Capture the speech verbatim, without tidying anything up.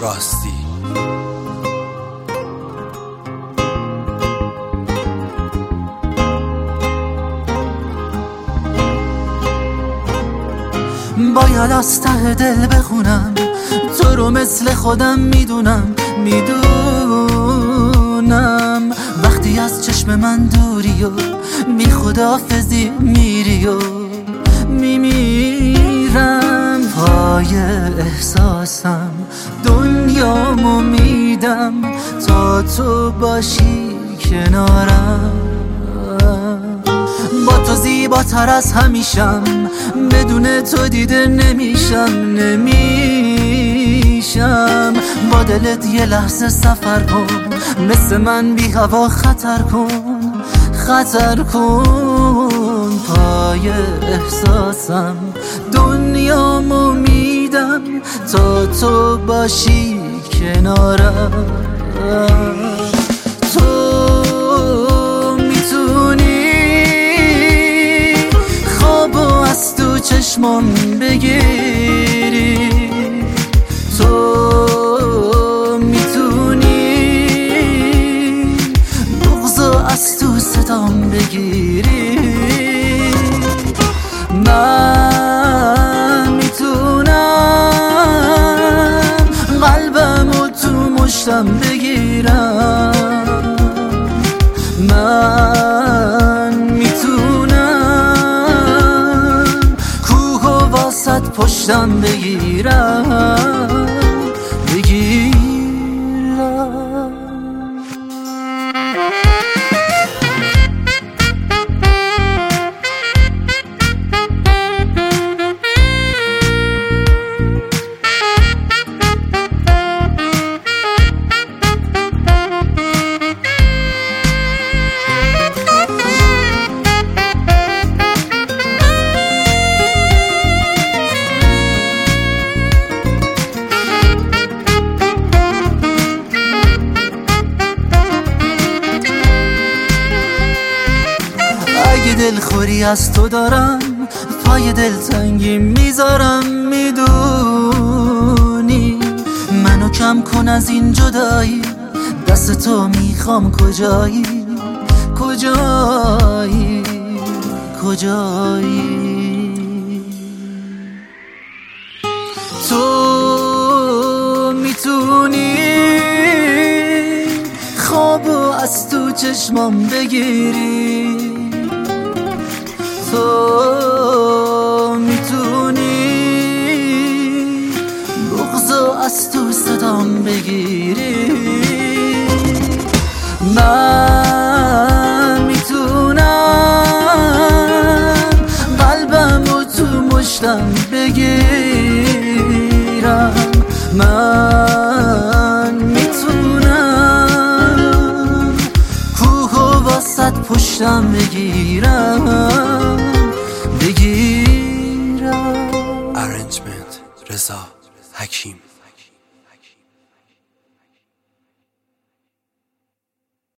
راستی. باید از ته دل بخونم تو رو مثل خودم میدونم میدونم وقتی از چشم من دوری و بی خداحافظی میری و میمیرم پای احساسم دنیامو میدم تا تو باشی کنارم با تو زیباتر از همیشم بدون تو دیده نمیشم نمیشم با دلت یه لحظه سفر کن مثل من بی هوا خطر کن خطر کن پای احساسم دنیامو میدم تا تو باشی کنارم تو چشمام بگیری تو میتونی بغضو از تو صدام بگیری من میتونم قلبمو تو مشتم بگیرم من پشتم بگیرم بگیرم دلخوری از تو دارم پای دلتنگی میذارم میدونی منو کم کن از این جدایی دست تو میخوام کجایی کجایی کجایی تو میتونی خوابو از تو چشمام بگیری تو میتونی بغضو از تو صدام بگیری من میتونم قلبمو تو مشتم بگیرم من میتونم کوهو واسط پشتم بگیرم